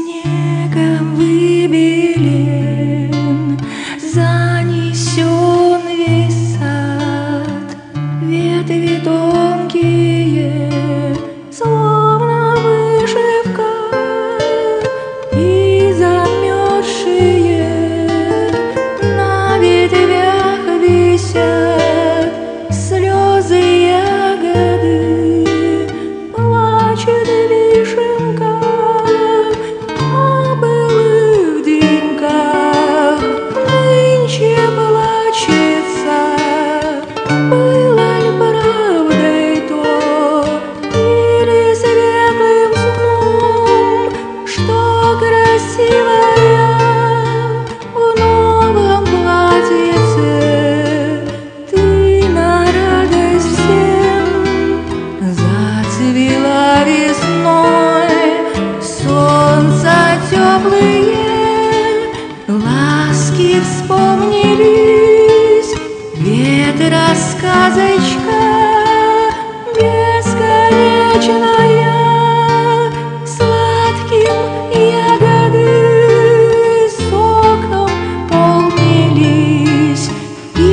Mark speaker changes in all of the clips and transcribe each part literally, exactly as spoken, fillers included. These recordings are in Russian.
Speaker 1: Снегом выбелен, занесен весь сад, ветви тонкие, словно вышивка, и замерзшие на ветвях висят слезы ягоды. Плачет вишенка о былых деньках, нынче плачется. Было ли правдой то, или светлым сном, что красивая в новом платьице ты на радость всем зацвела весной? Солнца теплые ласки вспомнились, ветра сказочка бесконечная, сладким ягоды соком полнились, и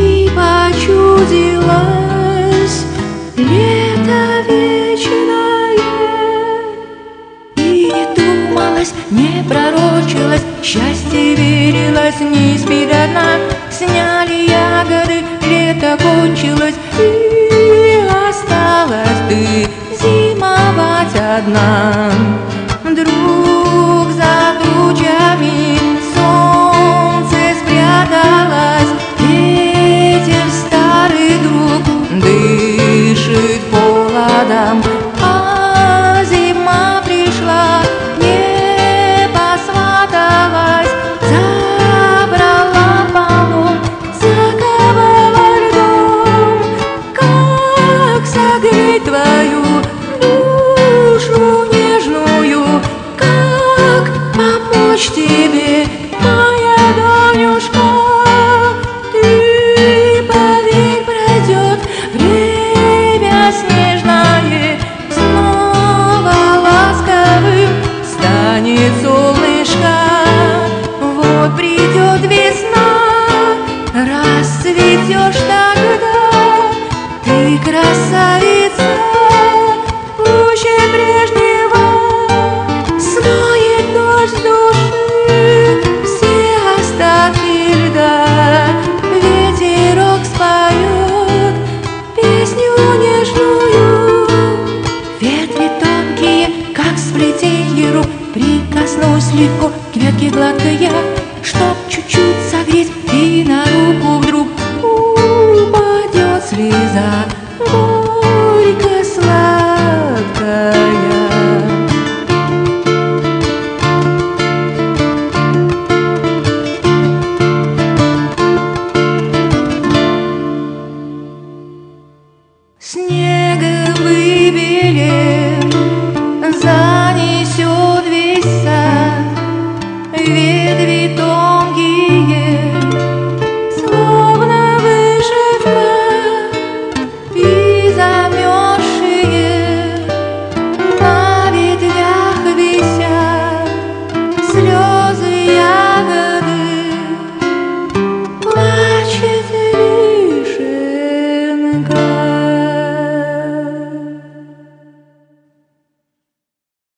Speaker 1: почудилось лето вечное. И не думалось, не пророчилось, счастье верилось, не спит одна. Сняли ягоды, лето кончилось, и осталась ты зимовать одна. Друг за тучами солнце спряталось, ветер старый друг дышит холодом, а зима пришла, не посваталась, забрала полон, заковала льдом. Как согреть твою душу нежную, как помочь тебе, моя Донюшка? Ты поверь, пройдет время снежное, снова ласковым станет солнышко. Вот придет весна, расцветешь тогда, ты красавица, пуще прежнего. Смоет дождь с души все остатки льда, ветерок споет песню нежную. Ветви тонкие, как сплетенье рук, прикоснусь легко к ветке гладкой я, чтоб чуть-чуть согреть, и на руку вдруг упадет слеза.